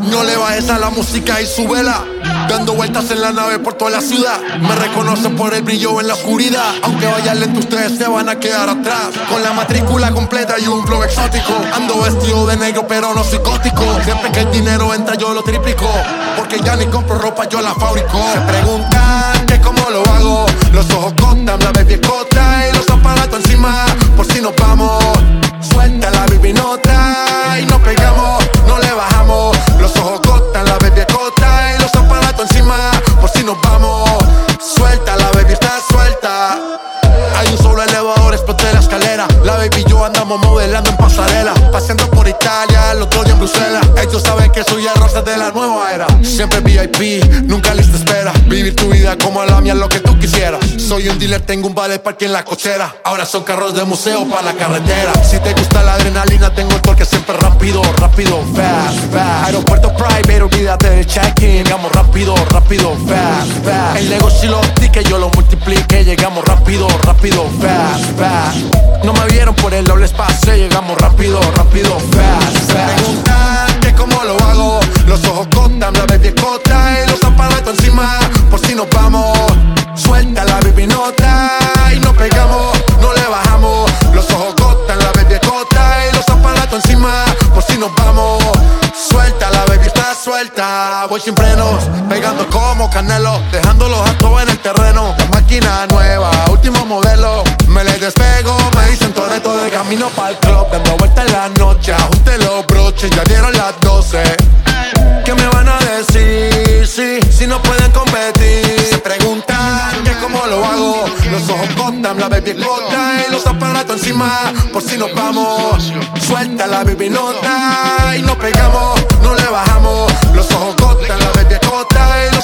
No le bajes a la música y súbela. Dando vueltas en la nave por toda la ciudad. Me reconocen por el brillo en la oscuridad. Aunque vaya lento ustedes se van a quedar atrás. Con la matrícula completa y un flow exótico. Ando vestido de negro pero no psicótico. Siempre que el dinero entra yo lo triplico. Porque ya ni compro ropa, yo la fabrico. Se preguntan que cómo lo hago. Los ojos contan, la baby escota y los aparatos encima. Por si nos vamos, suelta la baby nota y nos pegamos, no le bajamos. Los ojos cortan, la baby escota y los aparatos encima. Por si nos vamos, suelta, la baby está suelta. Hay un solo elevador, exploté la escalera. La baby y yo andamos modelando en pasarela. Paseando por Italia, el otro día en Bruselas. Ellos saben que soy el rosa de la nueva era. Siempre VIP, nunca lista espera. Vivir tu vida como la mía, lo que tú quisieras. Soy un dealer, tengo un vale parking en la cochera. Ahora son carros de museo para la carretera. Si te gusta la adrenalina, tengo el torque siempre rápido, rápido, fast, fast. Aeropuerto private, olvídate del check-in. Llegamos rápido, rápido, fast, fast. El negocio y los tickets yo lo multiplique. Llegamos rápido, rápido, fast, fast. No me vieron por el doble espacio. Llegamos rápido, rápido, fast, fast. Se preguntan que cómo lo hago. Los ojos contan, la baby escota y los aparatos encima. Por si nos vamos, suelta la baby nota y nos pegamos, no le bajamos. Los ojos cortan, la baby escota y los aparatos encima. Por si nos vamos, suelta, la baby está suelta. Voy sin frenos, pegando como Canelo, dejándolos a todos en el terreno. La máquina nueva, último modelo. Me le despego, me dicen Toretto de camino pa'l club. Dando vueltas en la noche, ajuste los broches, ya dieron las 12. ¿Qué me van a decir? Si no pueden competir. Se preguntan que cómo lo hago. Los ojos cortan, la baby escota y los aparatos encima. Por si nos vamos, suelta la baby nota y nos pegamos, no le bajamos. Los ojos cortan, la baby escota y